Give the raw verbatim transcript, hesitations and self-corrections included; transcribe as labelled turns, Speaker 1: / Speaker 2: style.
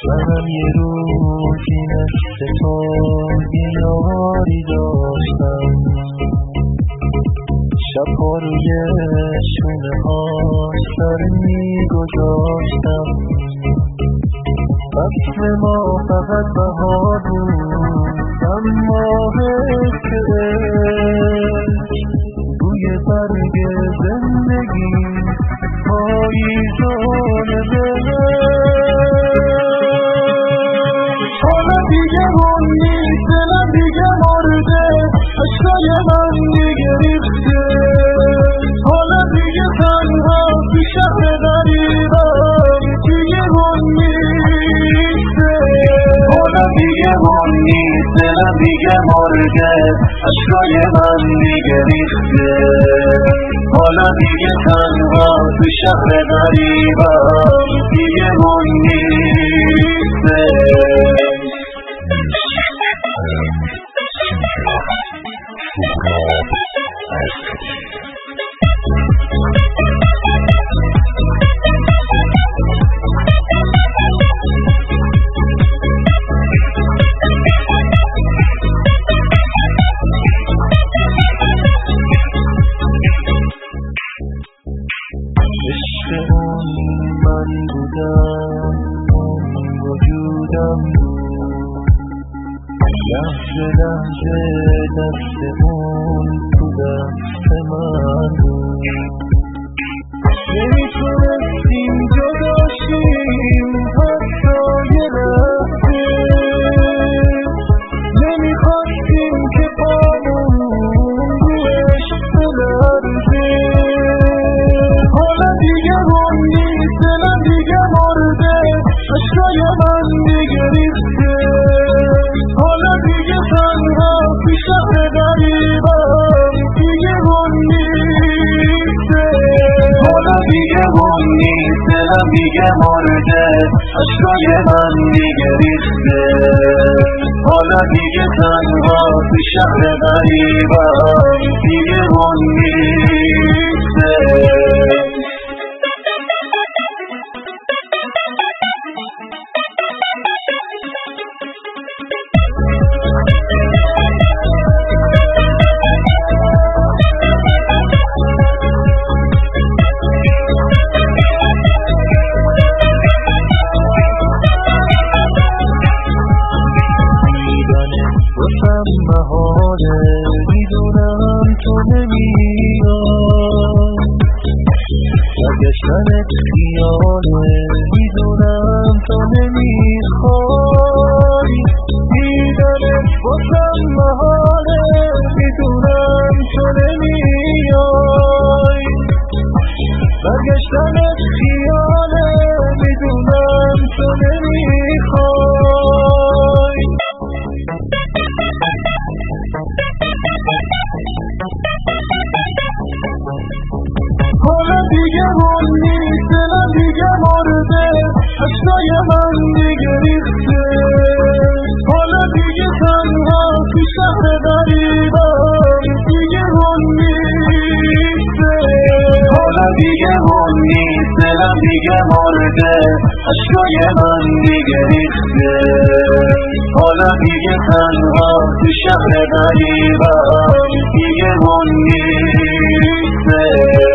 Speaker 1: منم یه روزی مثل تو یه یاری داشتم، شبها روی شونه هاش سر میگذاشتم. فصل ما فقط بهار بود، اما حس عشق روی برگ زندگی پاییزانه بهشت. حالا دیگه اون نیست، دلم دیگه مرده، عشقای من دیگه ریخته. حالا دیگه تنها تو شهر غریبم، دیگه اون نیسته. حالا دیگه اون نیست، دلم دیگه مرده، عشقای من دیگه ریخته. حالا دیگه تنها تو شهر غریبم، دیگه اون نیسته. عشق اون من بودم، اون وجودم بود، لحظه لحظه دست اون تو دست من بود. نمیتونستیم جداشیم حتی یه لحظه، نمیخواستیم که پامون روی عشق بلرزه. حالا دیگه اون نیست، دلم دیگه مرده، عشقای من دیگه ریخته. حالا دیگه تنها تو شهر غریبم، دیگه اون نیسته. حالا دیگه اون نیست، دلم دیگه مرده، عشقای من دیگه ریخته. حالا دیگه تنها تو شهر غریبم، دیگه اون نیسته. واسم بهاره، میدونم تو نمیای، برگشتنت خیاله، میدونم تو نمیخوای. دیدنت واسم بهاره، میدونم تو نمیای، برگشتنت خیاله، میدونم تو نمیخوای. حالا دیگه اون نیست، دلم دیگه مرده، عشقای من دیگه ریخته. حالا دیگه تنها تو شهر غریبم، دیگه اون نیسته. حالا دیگه اون نیست، دلم دیگه مرده، عشقای من دیگه ریخته. حالا دیگه تنها تو شهر غریبم، دیگه اون نیسته.